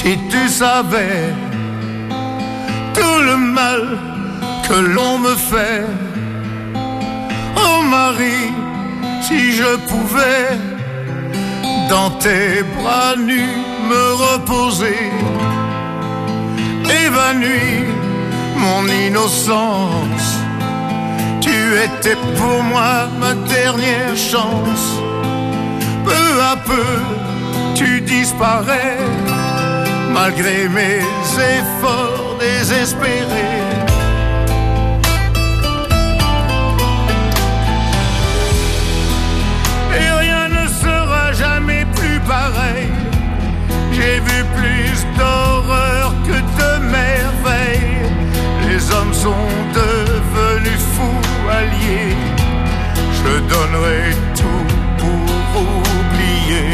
si tu savais tout le mal que l'on me fait. Oh Marie, si je pouvais dans tes bras nus me reposer, évanouir mon innocence. Tu étais pour moi ma dernière chance. Peu à peu, tu disparais, malgré mes efforts désespérés. Et rien ne sera jamais plus pareil. J'ai vu plus d'horreur que de merveilles. Les hommes sont devenus fous alliés. Je donnerai tout pour oublier.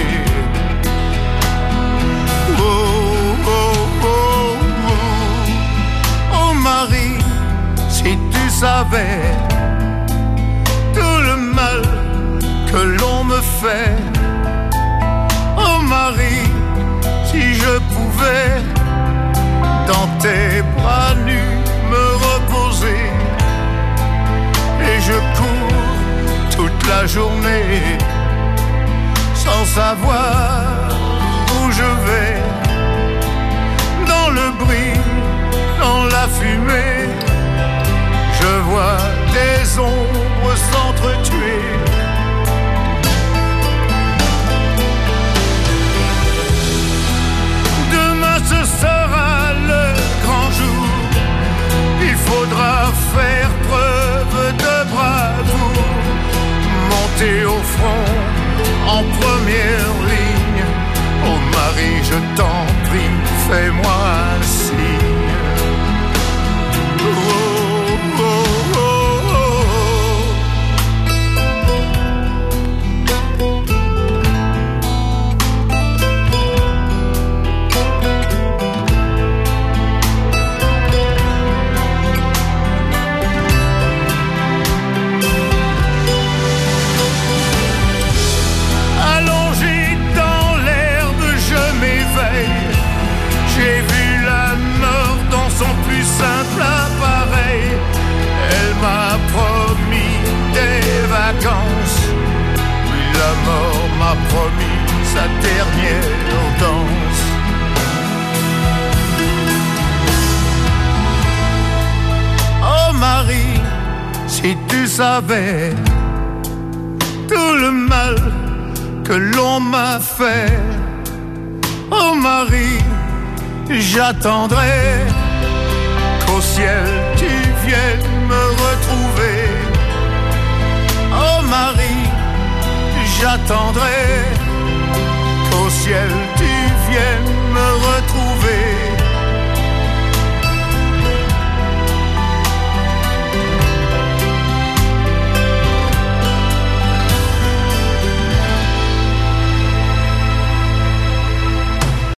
Oh, oh, oh, oh. Oh Marie, si tu savais tout le mal que l'on me fait. Oh Marie, si je pouvais dans tes bras nus me reposer. Et je cours toute la journée sans savoir où je vais. Dans le bruit, dans la fumée, je vois des ombres s'entretuer. Demain ce sera le grand jour. Il faudra faire preuve de bravoure, monter au front en première ligne. Oh Marie, je t'en prie, fais-moi un signe. Oh, oh, oh, oh. J'ai vu la mort dans son plus simple appareil. Elle m'a promis des vacances, puis la mort m'a promis sa dernière danse. Oh Marie, si tu savais tout le mal que l'on m'a fait. Oh Marie, j'attendrai qu'au ciel tu viennes me retrouver. Oh Marie, j'attendrai qu'au ciel tu viennes me retrouver.